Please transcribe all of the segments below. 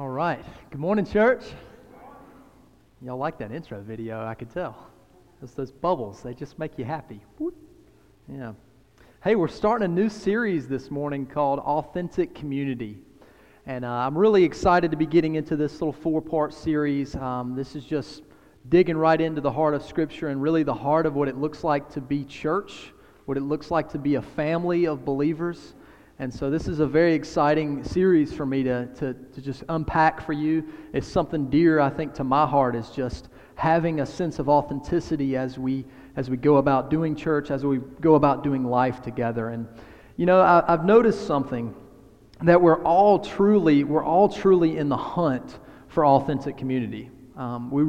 All right. Good morning, church. Y'all like that intro video, I could tell. Those bubbles, they just make you happy. Whoop. Yeah. Hey, we're starting a new series this morning called Authentic Community. And I'm really excited to be getting into this little 4-part series. This is just digging right into the heart of Scripture and really the heart of what it looks like to be church, what it looks like to be a family of believers. And so this is a very exciting series for me to just unpack for you. It's something dear, I think, to my heart, is just having a sense of authenticity as we go about doing church, as we go about doing life together. And you know, I've noticed something, that we're all truly in the hunt for authentic community. We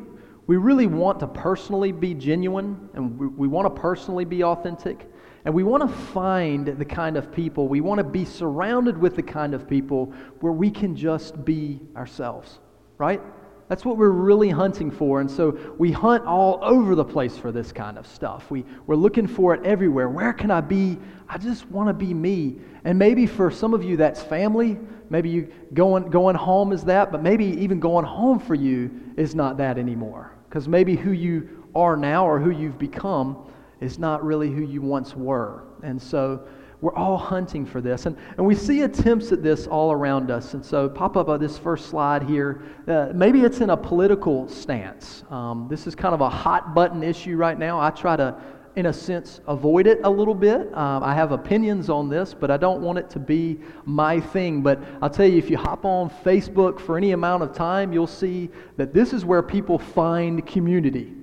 really want to personally be genuine, and we want to personally be authentic. And we want to find the kind of people, we want to be surrounded with the kind of people where we can just be ourselves, right? That's what we're really hunting for. And so we hunt all over the place for this kind of stuff. We're looking for it everywhere. Where can I be? I just want to be me. And maybe for some of you that's family. Maybe you going home is that, but maybe even going home for you is not that anymore. Because maybe who you are now or who you've become is not really who you once were. And so we're all hunting for this. And we see attempts at this all around us. And so pop up this first slide here. Maybe it's in a political stance. This is kind of a hot button issue right now. I try to, in a sense, avoid it a little bit. I have opinions on this, but I don't want it to be my thing. But I'll tell you, if you hop on Facebook for any amount of time, you'll see that this is where people find community.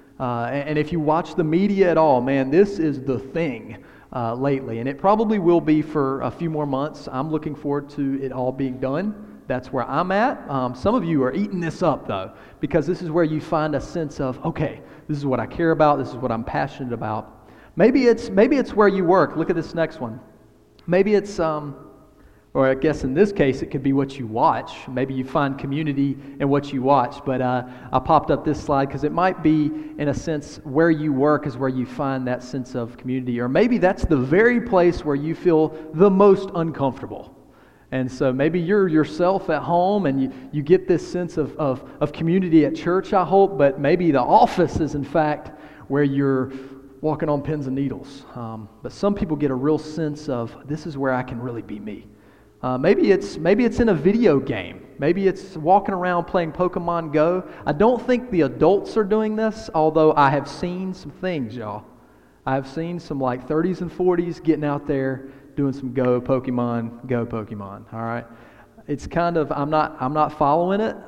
And if you watch the media at all, man, this is the thing lately. And it probably will be for a few more months. I'm looking forward to it all being done. That's where I'm at. Some of you are eating this up, though, because this is where you find a sense of, okay, this is what I care about. This is what I'm passionate about. Maybe it's where you work. Look at this next one. Maybe it's... or I guess in this case, it could be what you watch. Maybe you find community in what you watch. But I popped up this slide because it might be, in a sense, where you work is where you find that sense of community. Or maybe that's the very place where you feel the most uncomfortable. And so maybe you're yourself at home and you get this sense of community at church, I hope. But maybe the office is, in fact, where you're walking on pins and needles. But some people get a real sense of, this is where I can really be me. Maybe it's in a video game. Maybe it's walking around playing Pokemon Go. I don't think the adults are doing this, although I have seen some things, y'all. I have seen some like 30s and 40s getting out there doing some Go Pokemon, all right? It's kind of, I'm not following it,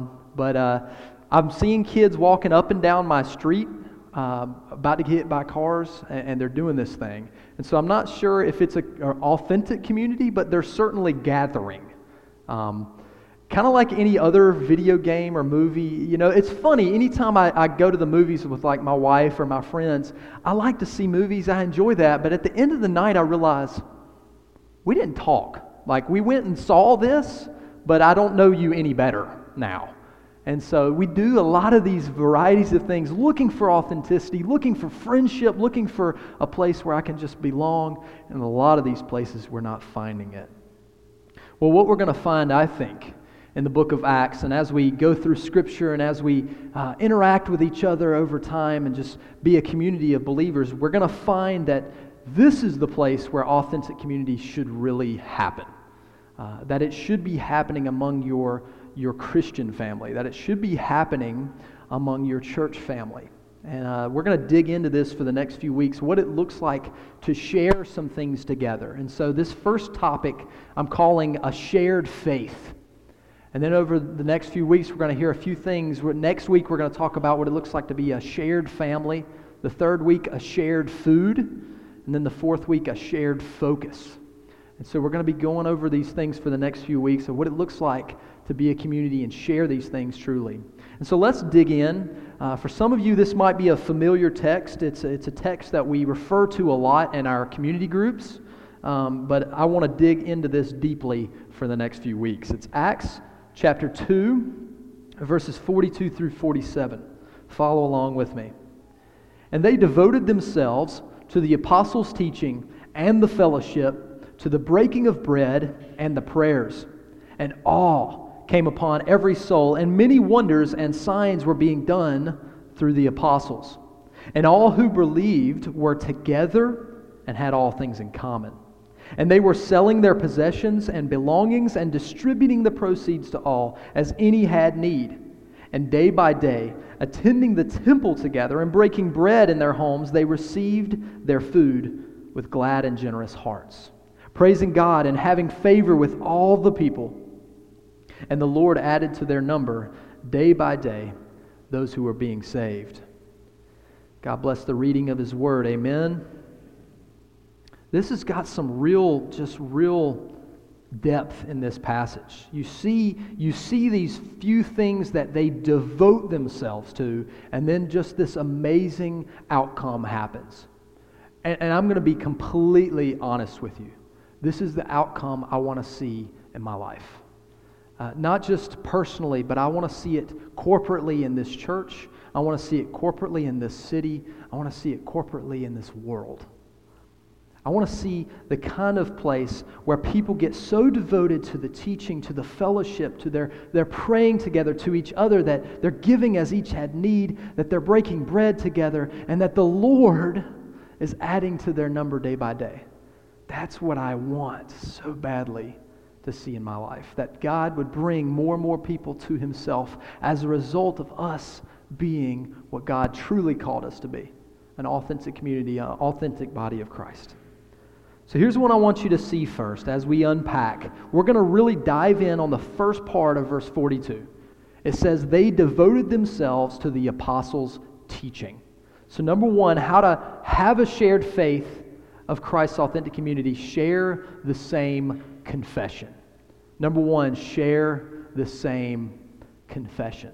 but I'm seeing kids walking up and down my street, about to get hit by cars, and they're doing this thing. And so I'm not sure if it's an authentic community, but they're certainly gathering. Kind of like any other video game or movie. You know, it's funny, anytime I go to the movies with like my wife or my friends, I like to see movies, I enjoy that, but at the end of the night I realize we didn't talk. Like, we went and saw this, but I don't know you any better now. And so we do a lot of these varieties of things, looking for authenticity, looking for friendship, looking for a place where I can just belong. And a lot of these places, we're not finding it. Well, what we're going to find, I think, in the book of Acts, and as we go through Scripture and as we interact with each other over time and just be a community of believers, we're going to find that this is the place where authentic community should really happen. That it should be happening among your Christian family, that it should be happening among your church family. And we're going to dig into this for the next few weeks, what it looks like to share some things together. And so this first topic I'm calling a shared faith. And then over the next few weeks, we're going to hear a few things. Next week, we're going to talk about what it looks like to be a shared family. The third week, a shared food. And then the fourth week, a shared focus. And so we're going to be going over these things for the next few weeks of what it looks like to be a community and share these things truly. And so let's dig in. For some of you, this might be a familiar text. It's a text that we refer to a lot in our community groups. But I want to dig into this deeply for the next few weeks. It's Acts chapter 2, verses 42 through 47. Follow along with me. And they devoted themselves to the apostles' teaching and the fellowship, to the breaking of bread and the prayers. And awe came upon every soul, and many wonders and signs were being done through the apostles. And all who believed were together and had all things in common. And they were selling their possessions and belongings and distributing the proceeds to all as any had need. And day by day, attending the temple together and breaking bread in their homes, they received their food with glad and generous hearts, praising God and having favor with all the people. And the Lord added to their number day by day those who were being saved. God bless the reading of His Word. Amen. This has got some real depth in this passage. You see these few things that they devote themselves to, and then just this amazing outcome happens. And I'm going to be completely honest with you. This is the outcome I want to see in my life. Not just personally, but I want to see it corporately in this church. I want to see it corporately in this city. I want to see it corporately in this world. I want to see the kind of place where people get so devoted to the teaching, to the fellowship, to their praying together to each other, that they're giving as each had need, that they're breaking bread together, and that the Lord is adding to their number day by day. That's what I want so badly to see in my life, that God would bring more and more people to Himself as a result of us being what God truly called us to be, an authentic community, an authentic body of Christ. So here's what I want you to see first as we unpack. We're going to really dive in on the first part of verse 42. It says, they devoted themselves to the apostles' teaching. So number one, how to have a shared faith of Christ's authentic community, share the same confession. Number one, share the same confession.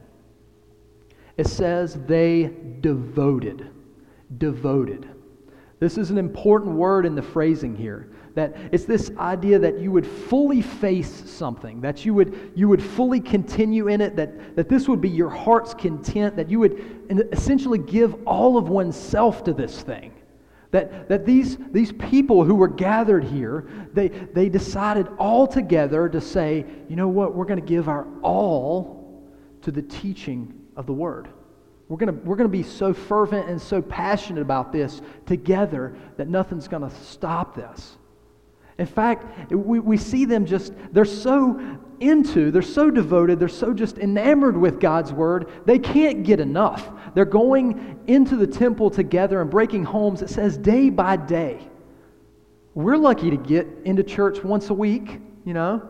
It says they devoted. Devoted. This is an important word in the phrasing here. That it's this idea that you would fully face something, that you would fully continue in it, that this would be your heart's content, that you would essentially give all of oneself to this thing. That these people who were gathered here, they decided all together to say, you know what, we're going to give our all to the teaching of the Word. We're going to be so fervent and so passionate about this together that nothing's going to stop this. In fact, we see them they're so devoted, they're so just enamored with God's Word, they can't get enough. They're going into the temple together and breaking homes. It says day by day. We're lucky to get into church once a week, you know.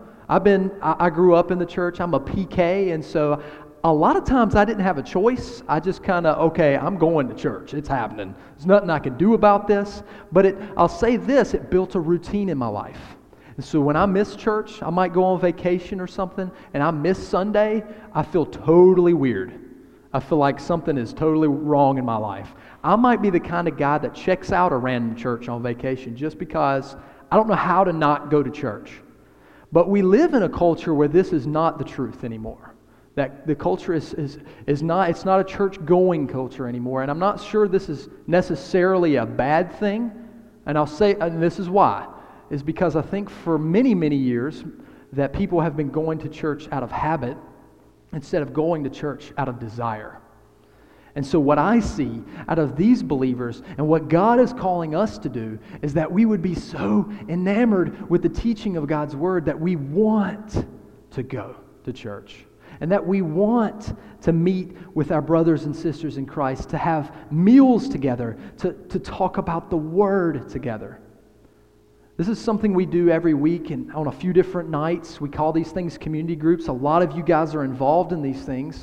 I grew up in the church. I'm a PK, and so a lot of times I didn't have a choice. I just I'm going to church. It's happening. There's nothing I can do about this. But I'll say this, it built a routine in my life. And so when I miss church, I might go on vacation or something, and I miss Sunday, I feel totally weird. I feel like something is totally wrong in my life. I might be the kind of guy that checks out a random church on vacation just because I don't know how to not go to church. But we live in a culture where this is not the truth anymore. That the culture is not, it's not a church-going culture anymore. And I'm not sure this is necessarily a bad thing. And I'll say, and this is why, is because I think for many, many years that people have been going to church out of habit instead of going to church out of desire. And so what I see out of these believers and what God is calling us to do is that we would be so enamored with the teaching of God's Word that we want to go to church. And that we want to meet with our brothers and sisters in Christ, to have meals together, to talk about the Word together. This is something we do every week and on a few different nights. We call these things community groups. A lot of you guys are involved in these things.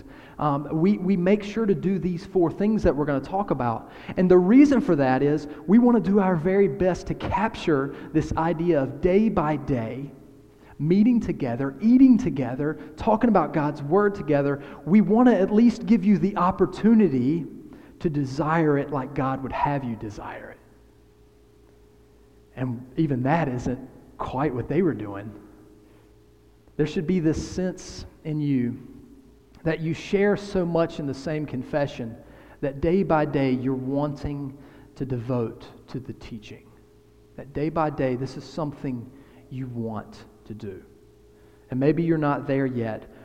We make sure to do these 4 things that we're going to talk about. And the reason for that is we want to do our very best to capture this idea of day by day, meeting together, eating together, talking about God's Word together. We want to at least give you the opportunity to desire it like God would have you desire it. And even that isn't quite what they were doing. There should be this sense in you that you share so much in the same confession that day by day you're wanting to devote to the teaching. That day by day this is something you want to do. And maybe you're not there yet,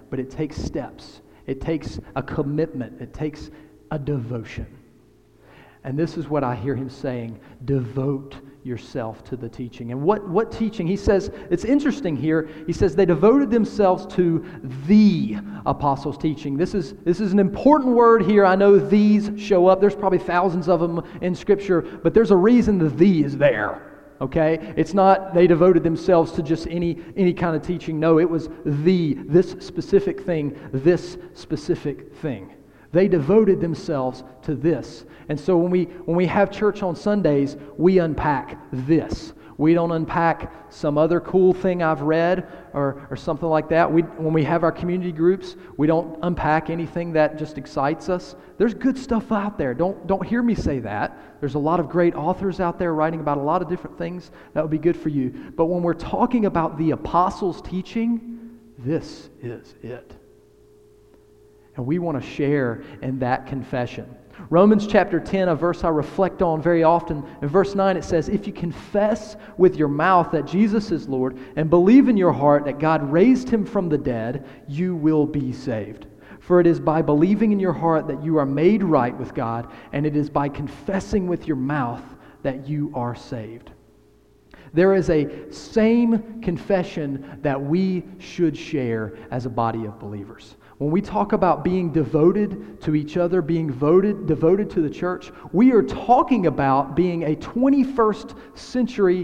but it takes steps. It takes a commitment. It takes a devotion. And this is what I hear him saying, devote yourself to the teaching. And what teaching? He says, it's interesting here, he says they devoted themselves to the apostles' teaching. This is an important word here. I know these show up. There's probably thousands of them in Scripture, but there's a reason the is there. Okay? It's not they devoted themselves to just any kind of teaching. No, it was this specific thing, this specific thing. They devoted themselves to this. And so when we have church on Sundays, we unpack this. We don't unpack some other cool thing I've read or something like that. When we have our community groups, we don't unpack anything that just excites us. There's good stuff out there. Don't hear me say that. There's a lot of great authors out there writing about a lot of different things that would be good for you. But when we're talking about the apostles' teaching, this is it. And we want to share in that confession. Romans chapter 10, a verse I reflect on very often. In verse 9 it says, if you confess with your mouth that Jesus is Lord and believe in your heart that God raised him from the dead, you will be saved. For it is by believing in your heart that you are made right with God, and it is by confessing with your mouth that you are saved. There is a same confession that we should share as a body of believers. When we talk about being devoted to each other, being devoted to the church, we are talking about being a 21st century,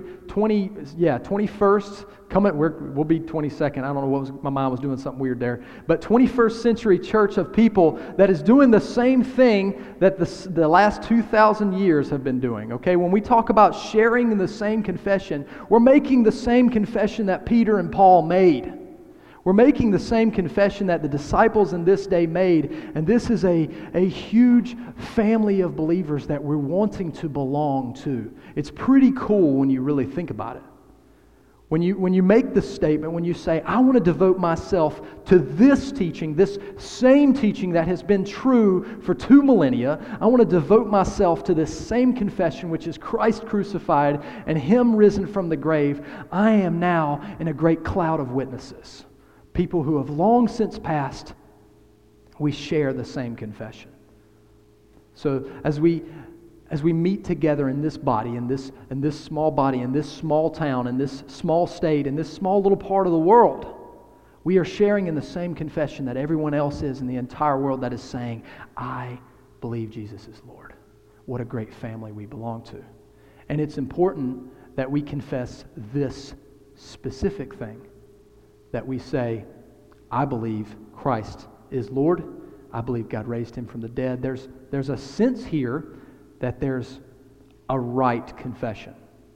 21st, we'll be 22nd, I don't know my mind was doing something weird there, but 21st century church of people that is doing the same thing that the last 2,000 years have been doing, okay? When we talk about sharing in the same confession, we're making the same confession that Peter and Paul made. We're making the same confession that the disciples in this day made, and this is a huge family of believers that we're wanting to belong to. It's pretty cool when you really think about it. When you make this statement, when you say, I want to devote myself to this teaching, this same teaching that has been true for 2 millennia, I want to devote myself to this same confession, which is Christ crucified and Him risen from the grave, I am now in a great cloud of witnesses. People who have long since passed, we share the same confession. So as we meet together in this body, in this small body, in this small town, in this small state, in this small little part of the world, we are sharing in the same confession that everyone else is in the entire world that is saying, I believe Jesus is Lord. What a great family we belong to. And it's important that we confess this specific thing. That we say, I believe Christ is Lord. I believe God raised Him from the dead. There's a sense here that there's a right confession.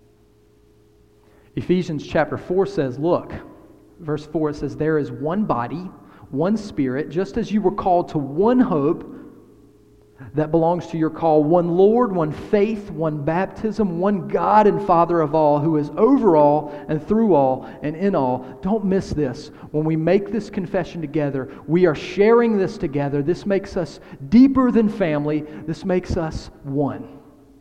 Ephesians chapter 4 says, look, verse 4, it says, there is one body, one Spirit, just as you were called to one hope that belongs to your call, one Lord, one faith, one baptism, one God and Father of all, who is over all and through all and in all. Don't miss this. When we make this confession together, we are sharing this together. This makes us deeper than family. This makes us one.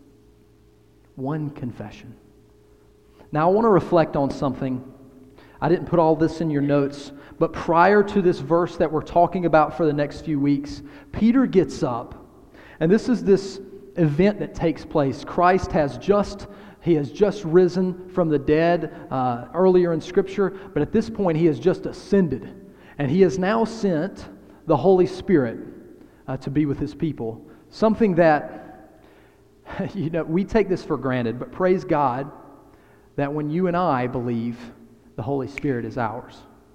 One confession. Now I want to reflect on something. I didn't put all this in your notes, but prior to this verse that we're talking about for the next few weeks, Peter gets up. And this is this event that takes place. Christ has just risen from the dead earlier in Scripture, but at this point He has just ascended. And He has now sent the Holy Spirit to be with His people. Something that, we take this for granted, but praise God that when you and I believe, the Holy Spirit is ours.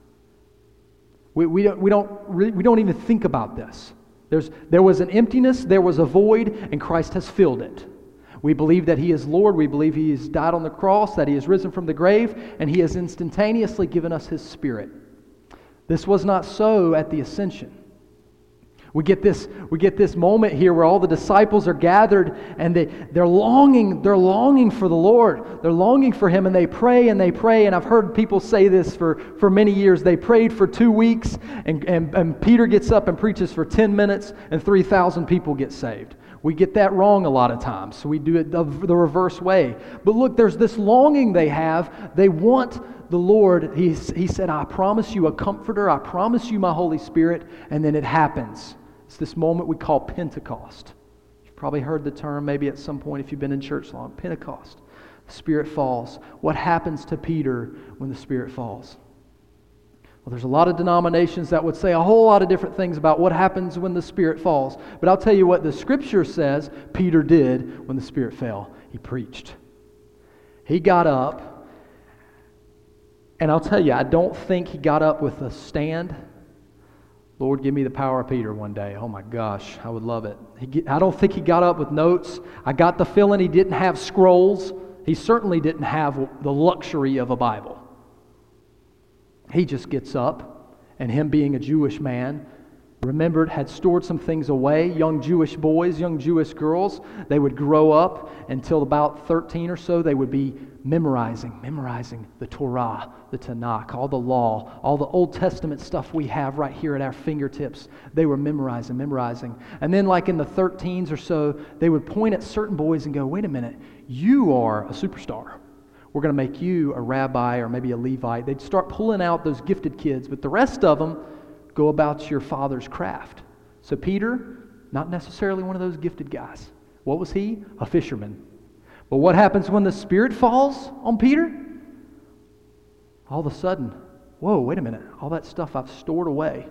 We don't even think about this. There was an emptiness, there was a void, and Christ has filled it. We believe that He is Lord. We believe He has died on the cross, that He has risen from the grave, and He has instantaneously given us His Spirit. This was not so at the ascension. We get this moment here where all the disciples are gathered and they're longing for the Lord. They're longing for Him, and they pray, and I've heard people say this for many years. They prayed for 2 weeks and Peter gets up and preaches for 10 minutes and 3,000 people get saved. We get that wrong a lot of times, so we do it the reverse way. But look, there's this longing they have. They want the Lord, he said, I promise you a comforter, I promise you my Holy Spirit, and then it happens. It's this moment we call Pentecost. You've probably heard the term maybe at some point if you've been in church long. Pentecost. The Spirit falls. What happens to Peter when the Spirit falls? Well, there's a lot of denominations that would say a whole lot of different things about what happens when the Spirit falls. But I'll tell you what the Scripture says Peter did when the Spirit fell. He preached. He got up, and I'll tell you, I don't think he got up with a stand. Lord, give me the power of Peter one day. Oh my gosh, I would love it. I don't think he got up with notes. I got the feeling he didn't have scrolls. He certainly didn't have the luxury of a Bible. He just gets up, and him being a Jewish man, remembered, had stored some things away. Young Jewish boys, young Jewish girls, they would grow up until about 13 or so. They would be memorizing the Torah, the Tanakh, all the law, all the Old Testament stuff we have right here at our fingertips. They were memorizing. And then like in the 13s or so, they would point at certain boys and go, wait a minute, you are a superstar. We're going to make you a rabbi or maybe a Levite. They'd start pulling out those gifted kids, but the rest of them go about your father's craft. So Peter, not necessarily one of those gifted guys. What was he? A fisherman. But what happens when the Spirit falls on Peter? All of a sudden, whoa, wait a minute. All that stuff I've stored away.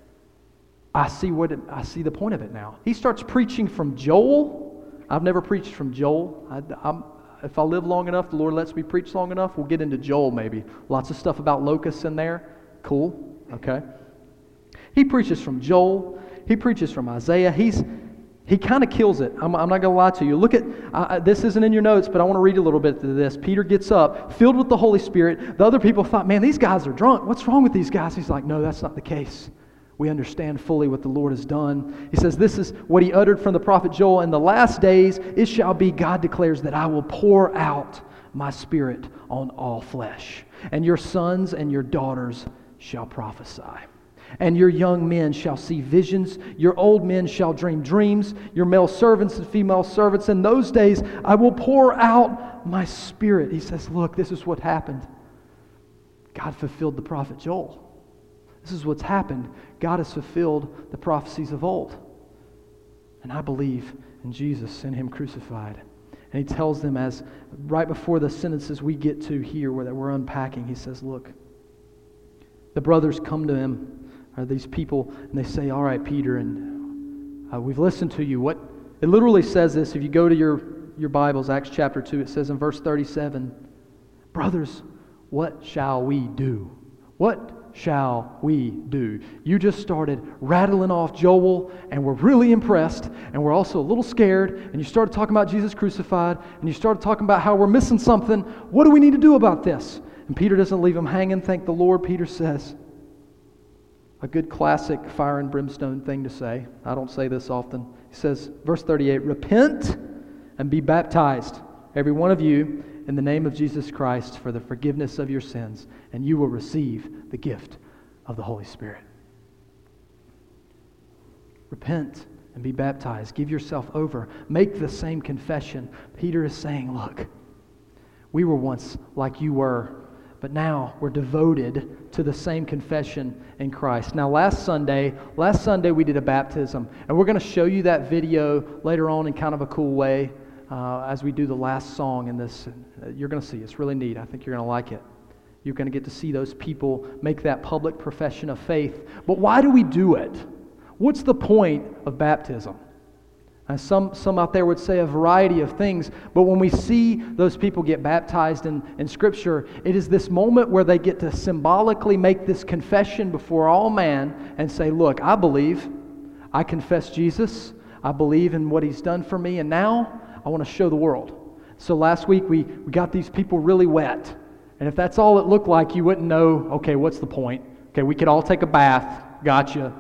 I see the point of it now. He starts preaching from Joel. I've never preached from Joel. If I live long enough, the Lord lets me preach long enough, we'll get into Joel maybe. Lots of stuff about locusts in there. Cool. Okay. He preaches from Joel. He preaches from Isaiah. He kind of kills it. I'm not going to lie to you. Look at, this isn't in your notes, but I want to read a little bit of this. Peter gets up, filled with the Holy Spirit. The other people thought, man, these guys are drunk. What's wrong with these guys? He's like, no, that's not the case. We understand fully what the Lord has done. He says, this is what he uttered from the prophet Joel. In the last days, it shall be, God declares, that I will pour out my Spirit on all flesh. And your sons and your daughters shall prophesy. And your young men shall see visions. Your old men shall dream dreams. Your male servants and female servants. In those days, I will pour out my Spirit. He says, look, this is what happened. God fulfilled the prophet Joel. This is what's happened. God has fulfilled the prophecies of old. And I believe in Jesus and Him crucified. And He tells them, as right before the sentences we get to here where we're unpacking, He says, look, the brothers come to Him, are these people, and they say, all right, Peter, and we've listened to you. It literally says this, if you go to your Bibles, Acts chapter 2, it says in verse 37, brothers, what shall we do? What shall we do? You just started rattling off Joel, and we're really impressed, and we're also a little scared, and you started talking about Jesus crucified, and you started talking about how we're missing something. What do we need to do about this? And Peter doesn't leave them hanging, thank the Lord. Peter says, a good classic fire and brimstone thing to say. I don't say this often. He says, verse 38, repent and be baptized, every one of you, in the name of Jesus Christ for the forgiveness of your sins, and you will receive the gift of the Holy Spirit. Repent and be baptized. Give yourself over. Make the same confession. Peter is saying, look, we were once like you were, but now we're devoted to the same confession in Christ. Now last Sunday we did a baptism, and we're going to show you that video later on in kind of a cool way as we do the last song in this. You're going to see it's really neat. I think you're going to like it. You're going to get to see those people make that public profession of faith. But why do we do it? What's the point of baptism? Some out there would say a variety of things, but when we see those people get baptized in Scripture, it is this moment where they get to symbolically make this confession before all man and say, look, I believe, I confess Jesus, I believe in what He's done for me, and now I want to show the world. So last week we got these people really wet, and if that's all it looked like, you wouldn't know, okay, what's the point? Okay, we could all take a bath, gotcha.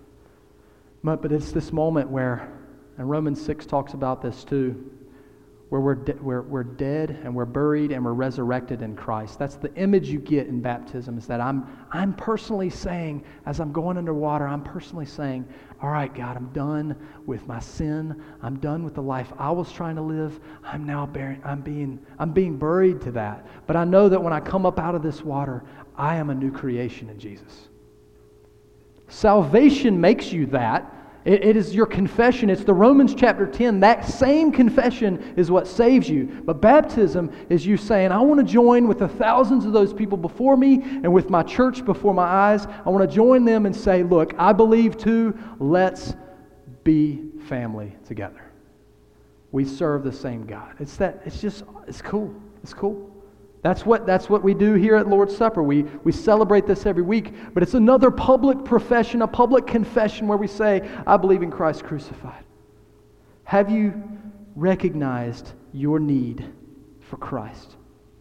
But it's this moment where, and Romans 6 talks about this too, where we're dead and we're buried and we're resurrected in Christ. That's the image you get in baptism, is that I'm personally saying, as I'm going underwater, I'm personally saying, all right, God, I'm done with my sin. I'm done with the life I was trying to live. I'm being buried to that. But I know that when I come up out of this water, I am a new creation in Jesus. Salvation makes you that. It is your confession. It's the Romans chapter 10. That same confession is what saves you. But baptism is you saying, I want to join with the thousands of those people before me and with my church before my eyes. I want to join them and say, look, I believe too. Let's be family together. We serve the same God. It's cool. It's cool. That's what we do here at Lord's Supper. We celebrate this every week, but it's another public profession, a public confession where we say, I believe in Christ crucified. Have you recognized your need for Christ?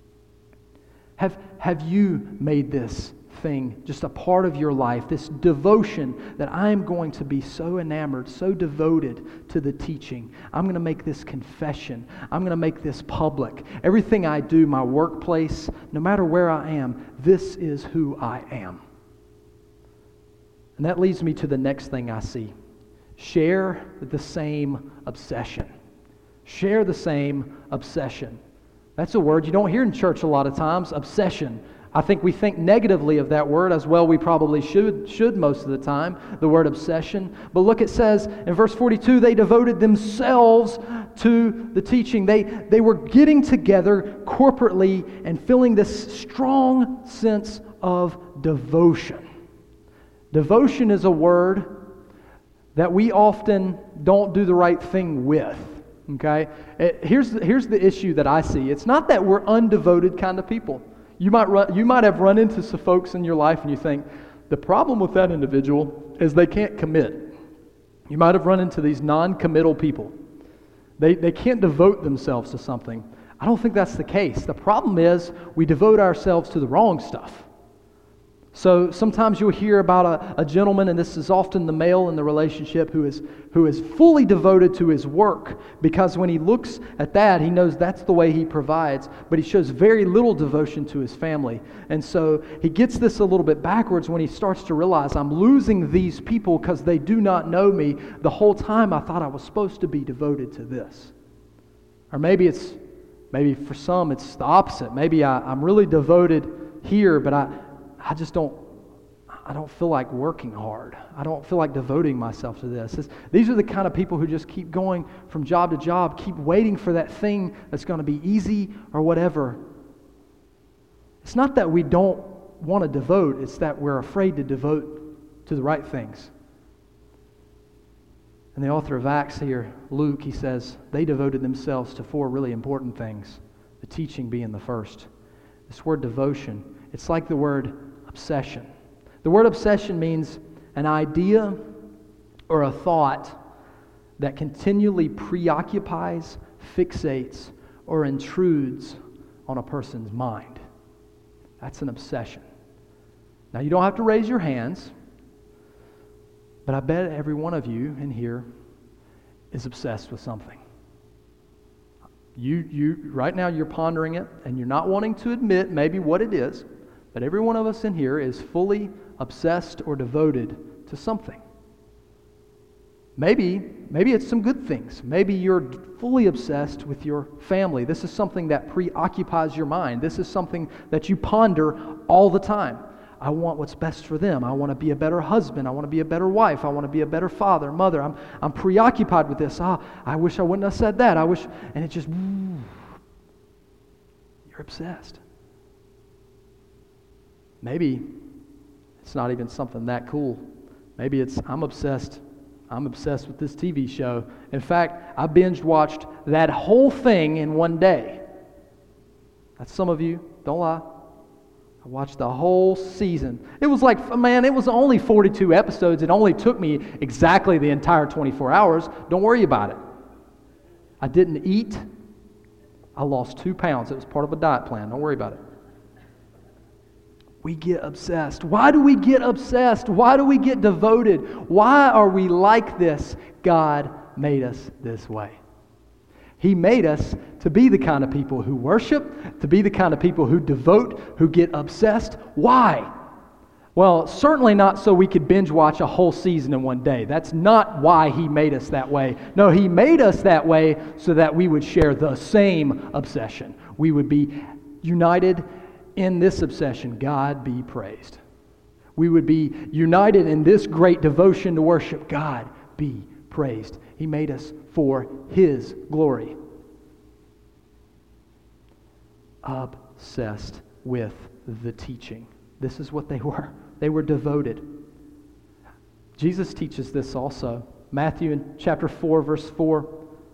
Have you made this thing just a part of your life, this devotion that I am going to be so enamored, so devoted to the teaching. I'm going to make this confession. I'm going to make this public. Everything I do, my workplace, no matter where I am, this is who I am. And that leads me to the next thing I see. Share the same obsession. Share the same obsession. That's a word you don't hear in church a lot of times, obsession. I think we think negatively of that word, as well we probably should most of the time, the word obsession. But look, it says in verse 42, they devoted themselves to the teaching. They were getting together corporately and feeling this strong sense of devotion. Devotion is a word that we often don't do the right thing with. Okay? Here's the issue that I see. It's not that we're undevoted kind of people. You might have run into some folks in your life and you think, the problem with that individual is they can't commit. You might have run into these non-committal people. They can't devote themselves to something. I don't think that's the case. The problem is we devote ourselves to the wrong stuff. So sometimes you'll hear about a gentleman, and this is often the male in the relationship, who is fully devoted to his work, because when he looks at that, he knows that's the way he provides, but he shows very little devotion to his family. And so he gets this a little bit backwards when he starts to realize, I'm losing these people because they do not know me. The whole time I thought I was supposed to be devoted to this. Or maybe for some it's the opposite. Maybe I'm really devoted here, but I don't feel like working hard. I don't feel like devoting myself to this. These are the kind of people who just keep going from job to job, keep waiting for that thing that's going to be easy or whatever. It's not that we don't want to devote, it's that we're afraid to devote to the right things. And the author of Acts here, Luke, he says, they devoted themselves to 4 really important things, the teaching being the first. This word devotion, it's like the word obsession. The word obsession means an idea or a thought that continually preoccupies, fixates, or intrudes on a person's mind. That's an obsession. Now, you don't have to raise your hands, but I bet every one of you in here is obsessed with something. You right now you're pondering it, and you're not wanting to admit maybe what it is. But every one of us in here is fully obsessed or devoted to something. Maybe it's some good things. Maybe you're fully obsessed with your family. This is something that preoccupies your mind. This is something that you ponder all the time. I want what's best for them. I want to be a better husband. I want to be a better wife. I want to be a better father, mother. I'm preoccupied with this. I wish I wouldn't have said that. And it just, you're obsessed. Maybe it's not even something that cool. Maybe it's, I'm obsessed with this TV show. In fact, I binge watched that whole thing in one day. That's some of you, don't lie. I watched the whole season. It was it was only 42 episodes. It only took me exactly the entire 24 hours. Don't worry about it. I didn't eat. I lost 2 pounds. It was part of a diet plan. Don't worry about it. We get obsessed. Why do we get obsessed? Why do we get devoted? Why are we like this? God made us this way. He made us to be the kind of people who worship, to be the kind of people who devote, who get obsessed. Why? Well, certainly not so we could binge watch a whole season in one day. That's not why He made us that way. No, He made us that way so that we would share the same obsession. We would be united in this obsession. God be praised. We would be united in this great devotion to worship. God be praised. He made us for His glory. Obsessed with the teaching. This is what they were. They were devoted. Jesus teaches this also. Matthew in chapter 4, verse 4.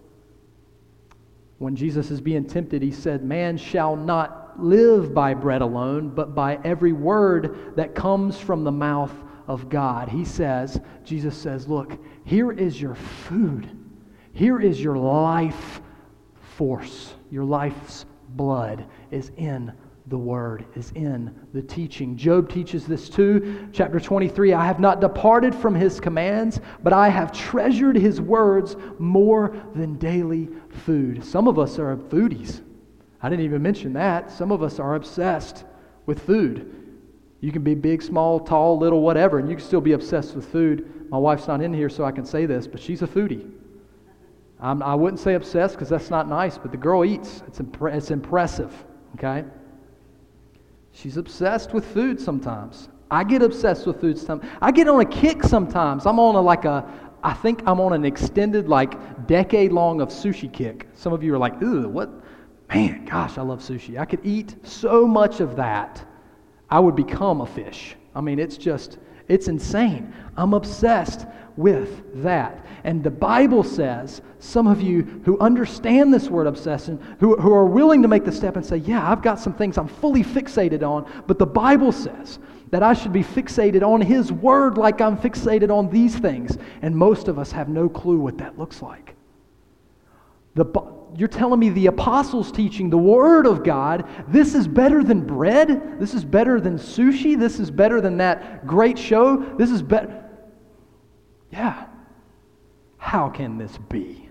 When Jesus is being tempted, He said, "Man shall not live by bread alone, but by every word that comes from the mouth of God." Jesus says, look, here is your food. Here is your life force. Your life's blood is in the Word, is in the teaching. Job teaches this too. Chapter 23, "I have not departed from His commands, but I have treasured His words more than daily food." Some of us are foodies. I didn't even mention that. Some of us are obsessed with food. You can be big, small, tall, little, whatever, and you can still be obsessed with food. My wife's not in here, so I can say this, but she's a foodie. I wouldn't say obsessed because that's not nice, but the girl eats. It's impressive, okay? She's obsessed with food sometimes. I get obsessed with food sometimes. I get on a kick sometimes. I think I'm on an extended, decade-long of sushi kick. Some of you are like, "Ooh, what? Man, gosh, I love sushi. I could eat so much of that. I would become a fish." I mean, it's insane. I'm obsessed with that. And the Bible says, some of you who understand this word obsession, who are willing to make the step and say, yeah, I've got some things I'm fully fixated on, but the Bible says that I should be fixated on His Word like I'm fixated on these things. And most of us have no clue what that looks like. You're telling me the apostles teaching the Word of God, this is better than bread? This is better than sushi? This is better than that great show? This is better. Yeah. How can this be?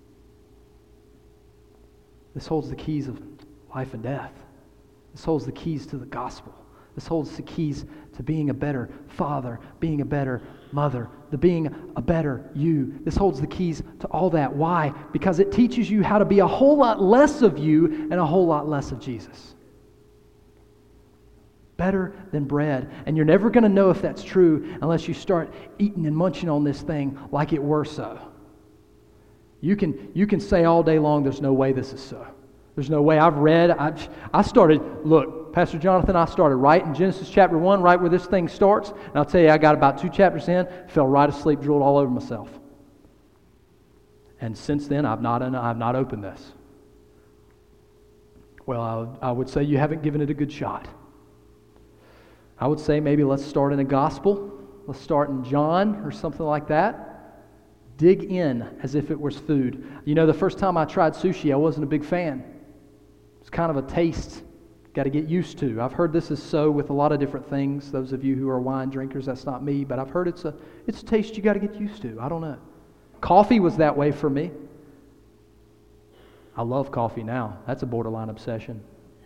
This holds the keys of life and death. This holds the keys to the gospel. This holds the keys to being a better father, being a better mother, to being a better you. This holds the keys to all that. Why? Because it teaches you how to be a whole lot less of you and a whole lot less of Jesus. Better than bread. And you're never going to know if that's true unless you start eating and munching on this thing like it were so. You can say all day long, there's no way this is so. There's no way. I started, look, Pastor Jonathan, I started right in Genesis chapter 1, right where this thing starts. And I'll tell you, I got about 2 chapters in, fell right asleep, drooled all over myself. And since then, I've not opened this. Well, I would say you haven't given it a good shot. I would say maybe let's start in a gospel. Let's start in John or something like that. Dig in as if it was food. You know, the first time I tried sushi, I wasn't a big fan. It's kind of a taste. Got to get used to. I've heard this is so with a lot of different things. Those of you who are wine drinkers, that's not me, but I've heard it's a taste you got to get used to. I don't know. Coffee was that way for me. I love coffee now. That's a borderline obsession.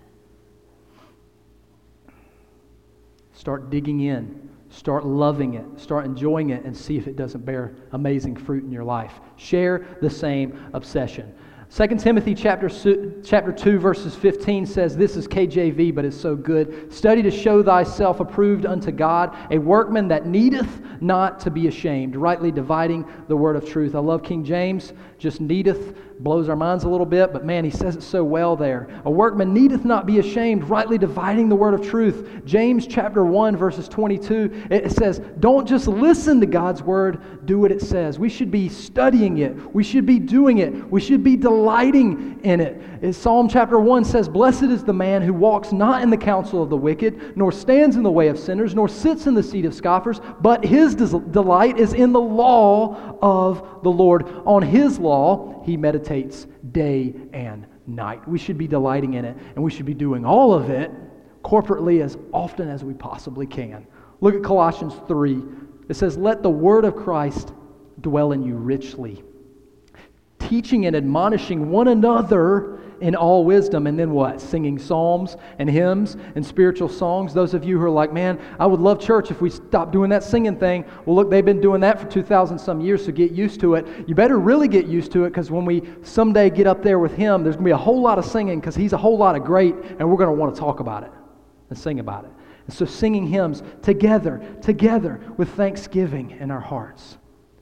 Start digging in. Start loving it. Start enjoying it and see if it doesn't bear amazing fruit in your life. Share the same obsession. 2 Timothy chapter 2 verses 15 says, this is KJV, but it's so good. Study to show thyself approved unto God, a workman that needeth not to be ashamed, rightly dividing the word of truth. I love King James, just needeth, blows our minds a little bit, but man, he says it so well there. A workman needeth not be ashamed, rightly dividing the word of truth. James chapter 1 verses 22, it says, don't just listen to God's word, do what it says. We should be studying it. We should be doing it. We should be delighting in it. As Psalm chapter 1 says, blessed is the man who walks not in the counsel of the wicked, nor stands in the way of sinners, nor sits in the seat of scoffers, but his delight is in the law of the Lord. On his law he meditates day and night. We should be delighting in it, and we should be doing all of it corporately as often as we possibly can. Look at Colossians 3. It says, let the word of Christ dwell in you richly, teaching and admonishing one another in all wisdom. And then what? Singing psalms and hymns and spiritual songs. Those of you who are like, man, I would love church if we stopped doing that singing thing. Well, look, they've been doing that for 2,000 some years, so get used to it. You better really get used to it, because when we someday get up there with Him, there's going to be a whole lot of singing, because He's a whole lot of great, and we're going to want to talk about it and sing about it. And so singing hymns together with thanksgiving in our hearts.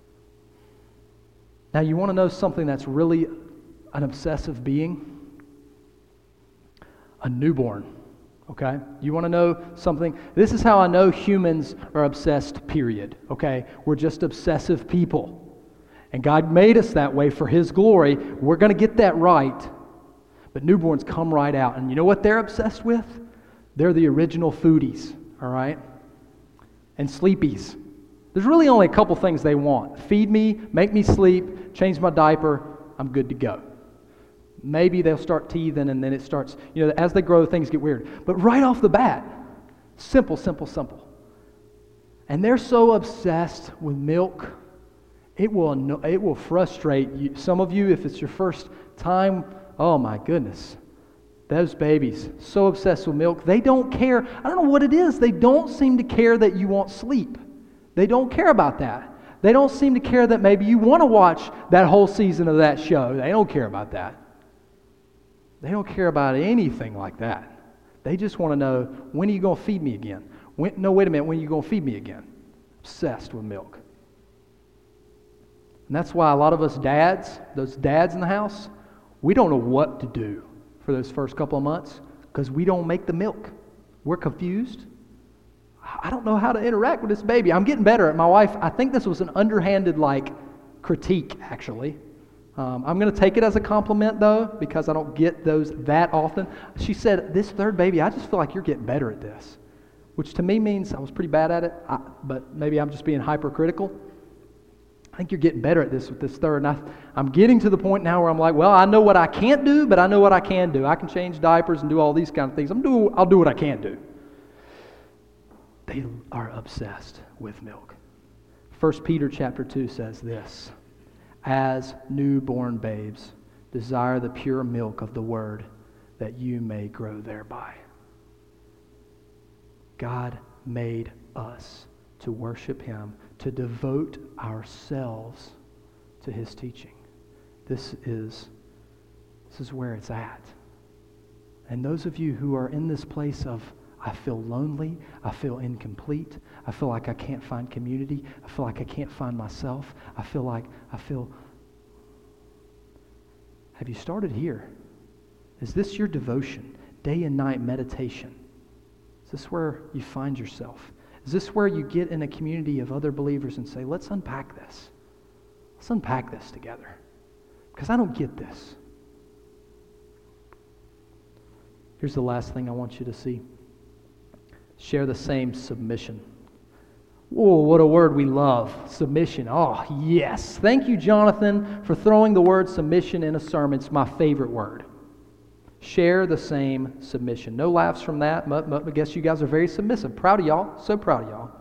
Now, you want to know something that's really an obsessive being? A newborn, okay? You want to know something? This is how I know humans are obsessed, period, okay? We're just obsessive people. And God made us that way for His glory. We're going to get that right. But newborns come right out. And you know what they're obsessed with? They're the original foodies, all right? And sleepies. There's really only a couple things they want. Feed me, make me sleep, change my diaper, I'm good to go. Maybe they'll start teething, and then it starts, as they grow, things get weird. But right off the bat, simple. And they're so obsessed with milk, it will frustrate you. Some of you, if it's your first time, oh my goodness. Those babies, so obsessed with milk, they don't care. I don't know what it is. They don't seem to care that you want sleep. They don't care about that. They don't seem to care that maybe you want to watch that whole season of that show. They don't care about that. They don't care about anything like that. They just want to know, when are you going to feed me again? Wait a minute, when are you going to feed me again? Obsessed with milk. And that's why a lot of us dads, those dads in the house, we don't know what to do for those first couple of months, because we don't make the milk. We're confused. I don't know how to interact with this baby. I'm getting better at my wife. I think this was an underhanded critique, actually. I'm going to take it as a compliment, though, because I don't get those that often. She said, this third baby, I just feel like you're getting better at this, which to me means I was pretty bad at it, but maybe I'm just being hypercritical. I think you're getting better at this with this third. And I'm getting to the point now where I'm like, well, I know what I can't do, but I know what I can do. I can change diapers and do all these kind of things. I'll do what I can do. They are obsessed with milk. 1 Peter chapter 2 says this: as newborn babes, desire the pure milk of the word, that you may grow thereby. God made us to worship Him, to devote ourselves to His teaching. This is where it's at. And those of you who are in this place of, I feel lonely, I feel incomplete, I feel like I can't find community, I feel like I can't find myself, have you started here? Is this your devotion, day and night meditation? Is this where you find yourself? Is this where you get in a community of other believers and say, let's unpack this. Let's unpack this together. Because I don't get this. Here's the last thing I want you to see. Share the same submission. Oh, what a word we love. Submission. Oh, yes. Thank you, Jonathan, for throwing the word submission in a sermon. It's my favorite word. Share the same submission. No laughs from that. I guess you guys are very submissive. Proud of y'all. So proud of y'all.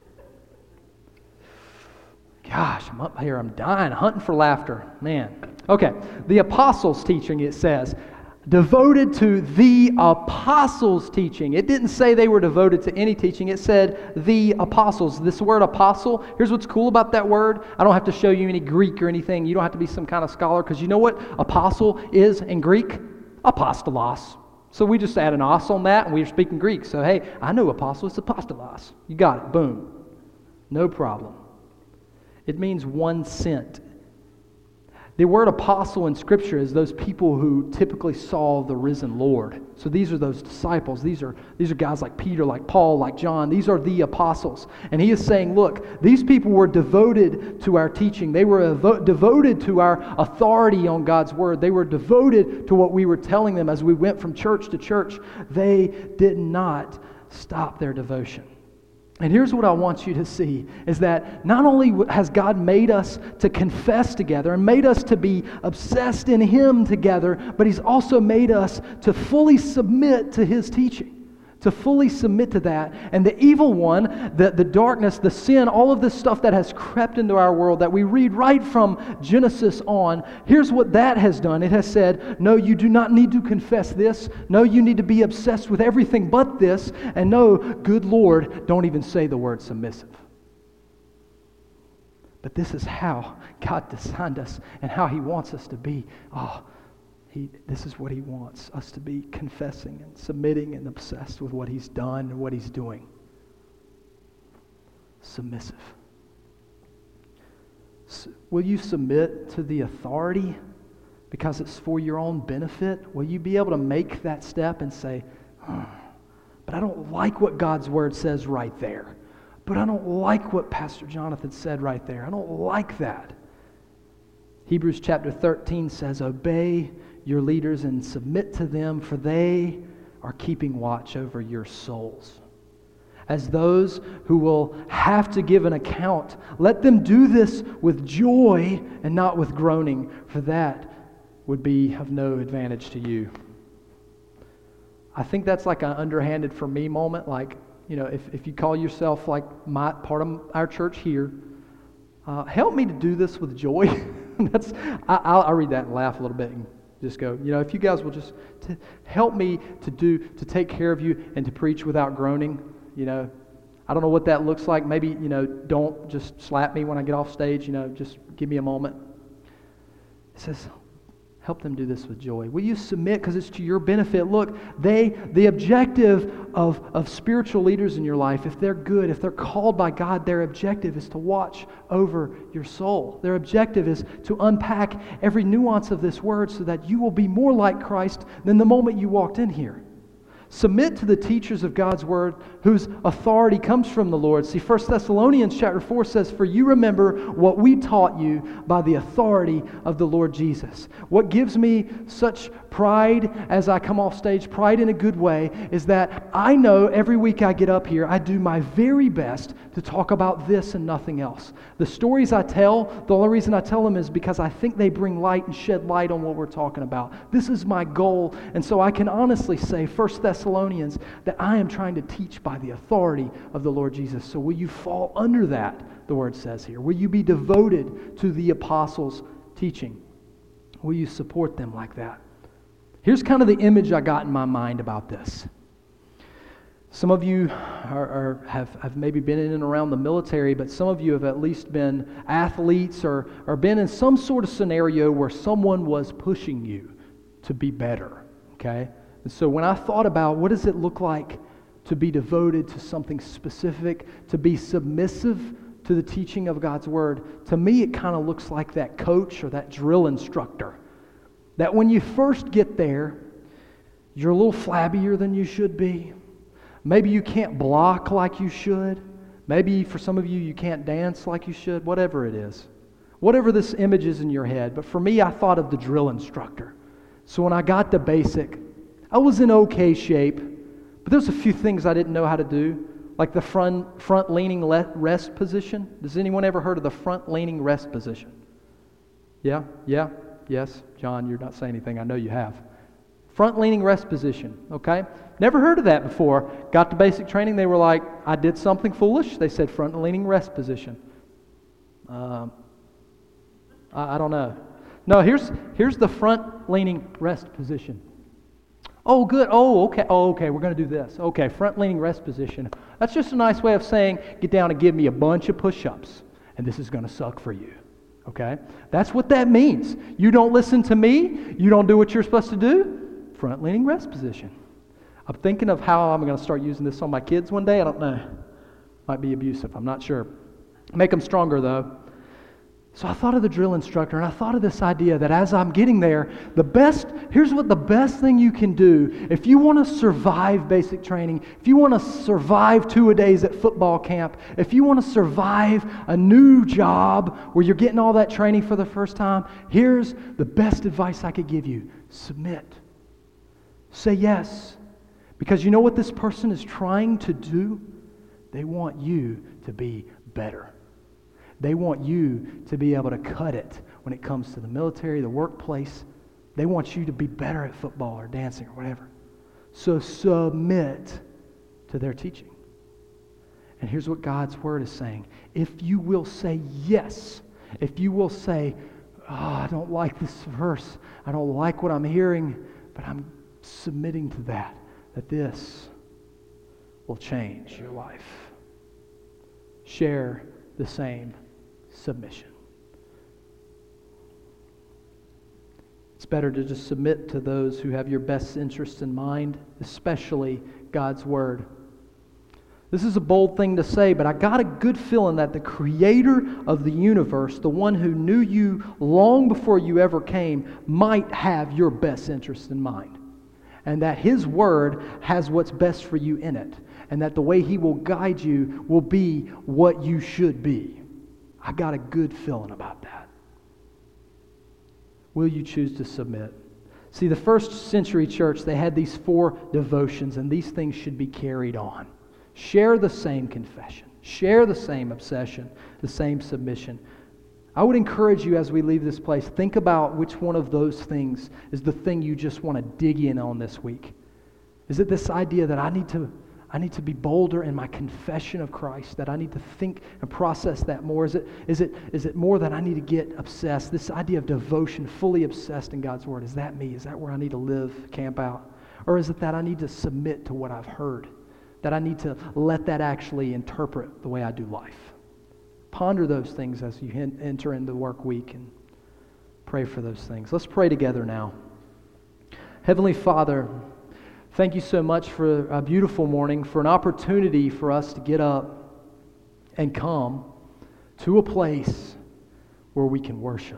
Gosh, I'm up here. I'm dying, hunting for laughter. Man. Okay. The apostles' teaching, it says, devoted to the apostles' teaching. It didn't say they were devoted to any teaching. It said the apostles. This word apostle, here's what's cool about that word. I don't have to show you any Greek or anything. You don't have to be some kind of scholar, because you know what apostle is in Greek? Apostolos. So we just add an os on that, and we're speaking Greek. So hey, I know apostle, it's apostolos. You got it. Boom. No problem. It means one sent. The word apostle in Scripture is those people who typically saw the risen Lord. So these are those disciples. These are guys like Peter, like Paul, like John. These are the apostles. And he is saying, look, these people were devoted to our teaching. They were devoted to our authority on God's word. They were devoted to what we were telling them as we went from church to church. They did not stop their devotion. And here's what I want you to see, is that not only has God made us to confess together and made us to be obsessed in Him together, but He's also made us to fully submit to His teaching, to fully submit to that. And the evil one, the darkness, the sin, all of this stuff that has crept into our world that we read right from Genesis on, here's what that has done. It has said, no, you do not need to confess this. No, you need to be obsessed with everything but this. And no, good Lord, don't even say the word submissive. But this is how God designed us and how He wants us to be. This is what He wants us to be, confessing and submitting and obsessed with what He's done and what He's doing. Submissive. Will you submit to the authority because it's for your own benefit? Will you be able to make that step and say, but I don't like what God's Word says right there. But I don't like what Pastor Jonathan said right there. I don't like that. Hebrews chapter 13 says, obey your leaders and submit to them, for they are keeping watch over your souls. As those who will have to give an account, let them do this with joy and not with groaning, for that would be of no advantage to you. I think that's like an underhanded for me moment, like, if you call yourself like part of our church here, help me to do this with joy. I'll read that and laugh a little bit and just go, if you guys will just help me to take care of you and to preach without groaning, I don't know what that looks like. Maybe, don't just slap me when I get off stage, just give me a moment. It says, help them do this with joy. Will you submit because it's to your benefit? Look, the objective of spiritual leaders in your life, if they're good, if they're called by God, their objective is to watch over your soul. Their objective is to unpack every nuance of this word so that you will be more like Christ than the moment you walked in here. Submit to the teachers of God's Word whose authority comes from the Lord. See, 1 Thessalonians chapter 4 says, for you remember what we taught you by the authority of the Lord Jesus. What gives me such pride as I come off stage, pride in a good way, is that I know every week I get up here, I do my very best to talk about this and nothing else. The stories I tell, the only reason I tell them is because I think they bring light and shed light on what we're talking about. This is my goal, and so I can honestly say, 1 Thessalonians, that I am trying to teach by the authority of the Lord Jesus. So will you fall under that, the Word says here? Will you be devoted to the apostles' teaching? Will you support them like that? Here's kind of the image I got in my mind about this. Some of you have maybe been in and around the military, but some of you have at least been athletes or been in some sort of scenario where someone was pushing you to be better, okay? And so when I thought about what does it look like to be devoted to something specific, to be submissive to the teaching of God's Word, to me it kind of looks like that coach or that drill instructor. That when you first get there, you're a little flabbier than you should be. Maybe you can't block like you should. Maybe for some of you, you can't dance like you should. Whatever it is. Whatever this image is in your head. But for me, I thought of the drill instructor. So when I got to basic, I was in okay shape. But there's a few things I didn't know how to do. Like the front-leaning rest position. Does anyone ever heard of the front-leaning rest position? Yeah? Yes, John, you're not saying anything. I know you have. Front-leaning rest position, okay? Never heard of that before. Got to basic training, they were like, I did something foolish. They said front-leaning rest position. I don't know. No, here's the front-leaning rest position. Oh, good. Oh, okay, we're going to do this. Okay, front-leaning rest position. That's just a nice way of saying, get down and give me a bunch of push-ups, and this is going to suck for you. Okay? That's what that means. You don't listen to me. You don't do what you're supposed to do. Front-leaning rest position. I'm thinking of how I'm going to start using this on my kids one day. I don't know. Might be abusive. I'm not sure. Make them stronger, though. So I thought of the drill instructor, and I thought of this idea that as I'm getting there, here's what the best thing you can do. If you want to survive basic training, if you want to survive 2-a-days at football camp, if you want to survive a new job where you're getting all that training for the first time, here's the best advice I could give you. Submit. Say yes. Because you know what this person is trying to do? They want you to be better. They want you to be able to cut it when it comes to the military, the workplace. They want you to be better at football or dancing or whatever. So submit to their teaching. And here's what God's Word is saying. If you will say yes, if you will say, I don't like this verse, I don't like what I'm hearing, but I'm submitting to that this will change your life. Share the same submission. It's better to just submit to those who have your best interest in mind, especially God's Word. This is a bold thing to say, but I got a good feeling that the Creator of the universe, the one who knew you long before you ever came, might have your best interest in mind. And that His Word has what's best for you in it. And that the way He will guide you will be what you should be. I got a good feeling about that. Will you choose to submit? See, the first century church, they had these 4 devotions, and these things should be carried on. Share the same confession. Share the same obsession, the same submission. I would encourage you as we leave this place, think about which one of those things is the thing you just want to dig in on this week. Is it this idea that I need to be bolder in my confession of Christ, that I need to think and process that more? Is it more that I need to get obsessed? This idea of devotion, fully obsessed in God's Word, is that me? Is that where I need to live, camp out? Or is it that I need to submit to what I've heard? That I need to let that actually interpret the way I do life? Ponder those things as you enter into the work week and pray for those things. Let's pray together now. Heavenly Father, thank you so much for a beautiful morning, for an opportunity for us to get up and come to a place where we can worship.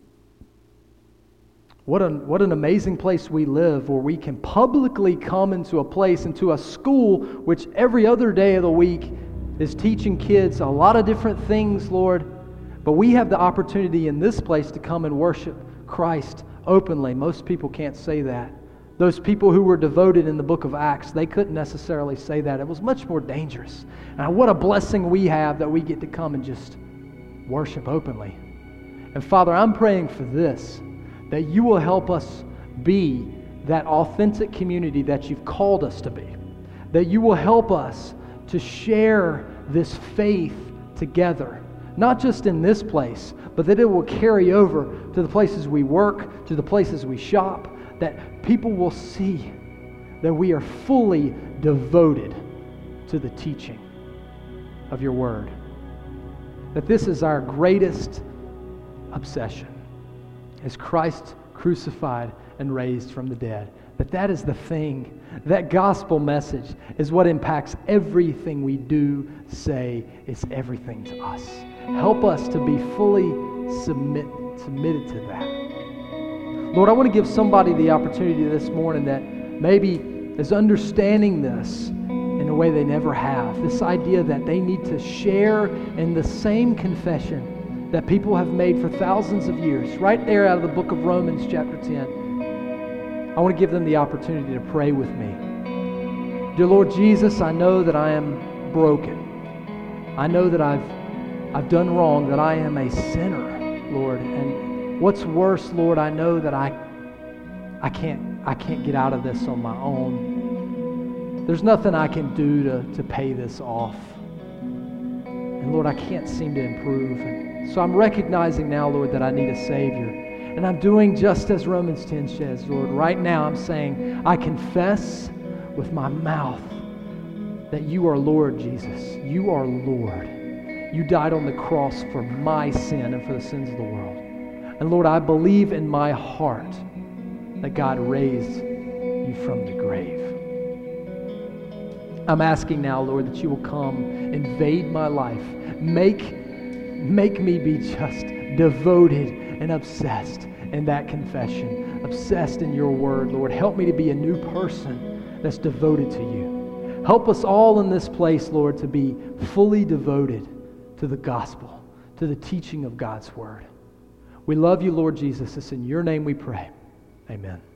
What an amazing place we live, where we can publicly come into a place, into a school, which every other day of the week is teaching kids a lot of different things, Lord. But we have the opportunity in this place to come and worship Christ openly. Most people can't say that. Those people who were devoted in the book of Acts, they couldn't necessarily say that. It was much more dangerous. And what a blessing we have that we get to come and just worship openly. And Father, I'm praying for this, that you will help us be that authentic community that you've called us to be. That you will help us to share this faith together. Not just in this place, but that it will carry over to the places we work, to the places we shop, that people will see that we are fully devoted to the teaching of your Word. That this is our greatest obsession, is Christ crucified and raised from the dead. That is the thing. That gospel message is what impacts everything we do, say. It's everything to us. Help us to be fully submitted to that. Lord, I want to give somebody the opportunity this morning that maybe is understanding this in a way they never have. This idea that they need to share in the same confession that people have made for thousands of years. Right there out of the book of Romans chapter 10. I want to give them the opportunity to pray with me. Dear Lord Jesus, I know that I am broken. I know that I've done wrong, that I am a sinner, Lord. And what's worse, Lord, I know that I can't get out of this on my own. There's nothing I can do to pay this off. And Lord, I can't seem to improve. And so I'm recognizing now, Lord, that I need a Savior. And I'm doing just as Romans 10 says, Lord. Right now I'm saying, I confess with my mouth that you are Lord, Jesus. You are Lord. You died on the cross for my sin and for the sins of the world. And Lord, I believe in my heart that God raised you from the grave. I'm asking now, Lord, that you will come, invade my life. Make me be just devoted and obsessed in that confession, obsessed in your word, Lord. Help me to be a new person that's devoted to you. Help us all in this place, Lord, to be fully devoted to the gospel, to the teaching of God's word. We love you, Lord Jesus. It's in your name we pray. Amen.